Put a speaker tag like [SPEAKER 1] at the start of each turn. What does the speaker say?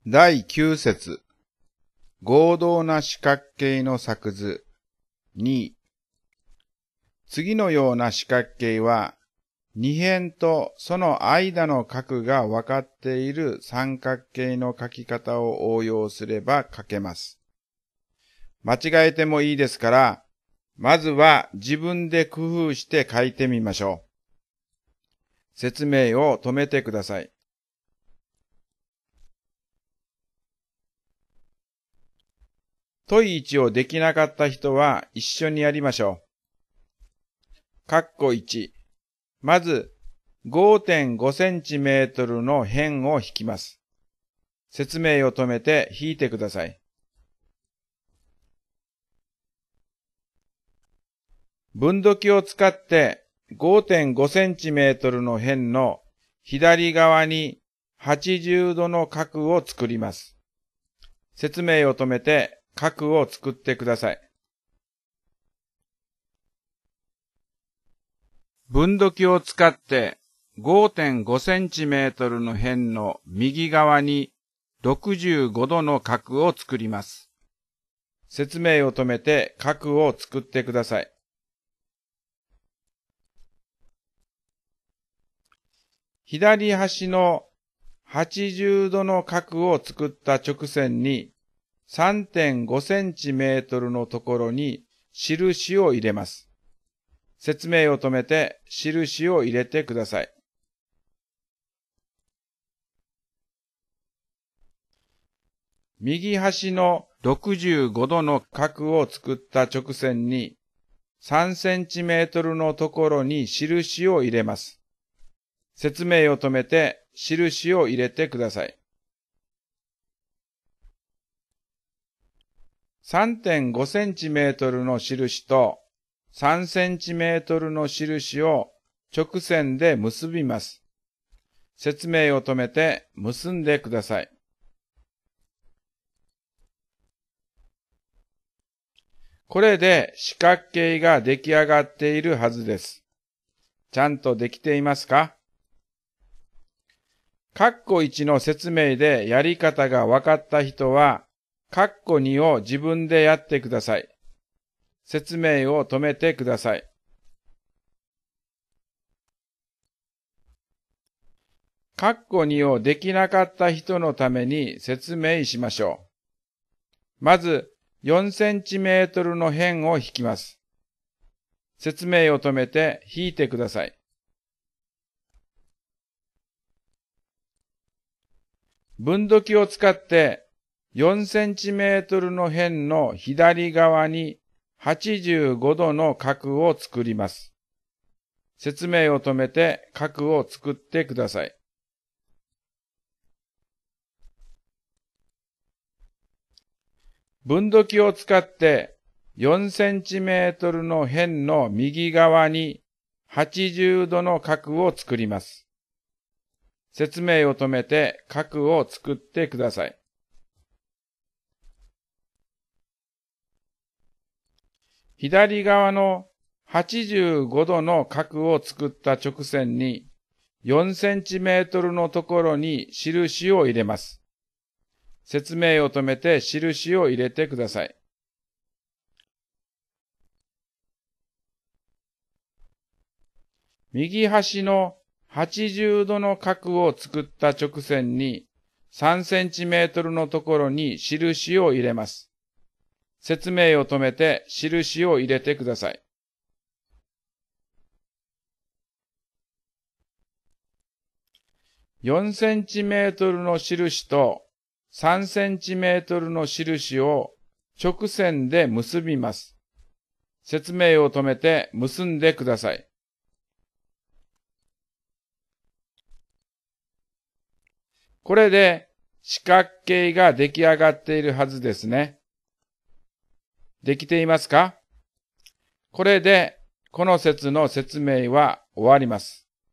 [SPEAKER 1] 第9節合同な四角形の作図2。次のような四角形は、二辺とその間の角が分かっている三角形の書き方を応用すれば書けます。間違えてもいいですから、まずは自分で工夫して書いてみましょう。説明を止めてください。問い1をできなかった人は一緒にやりましょう。括弧1。まず 5.5 センチメートルの辺を引きます。説明を止めて引いてください。分度器を使って 5.5 センチメートルの辺の左側に80度の角を作ります。説明を止めて角を作ってください。分度器を使って 5.5 センチメートルの辺の右側に65度の角を作ります。説明を止めて角を作ってください。左端の80度の角を作った直線に 3.5 センチメートルのところに印を入れます。説明を止めて印を入れてください。右端の65度の角を作った直線に3センチメートルのところに印を入れます。説明を止めて印を入れてください。3.5 センチメートルの印と3センチメートルの印を直線で結びます。説明を止めて結んでください。これで四角形が出来上がっているはずです。ちゃんとできていますか？括弧1の説明でやり方が分かった人は、括弧2を自分でやってください。説明を止めてください。括弧2をできなかった人のために説明しましょう。まず、4センチメートルの辺を引きます。説明を止めて引いてください。分度器を使って4センチメートルの辺の左側に85度の角を作ります。説明を止めて角を作ってください。分度器を使って4センチメートルの辺の右側に80度の角を作ります。説明を止めて角を作ってください。左側の85度の角を作った直線に4センチメートルのところに印を入れます。説明を止めて印を入れてください。右端の80度の角を作った直線に3センチメートルのところに印を入れます。説明を止めて印を入れてください。4センチメートルの印と3センチメートルの印を直線で結びます。説明を止めて結んでください。これで四角形が出来上がっているはずですね。できていますか？これでこの節の説明は終わります。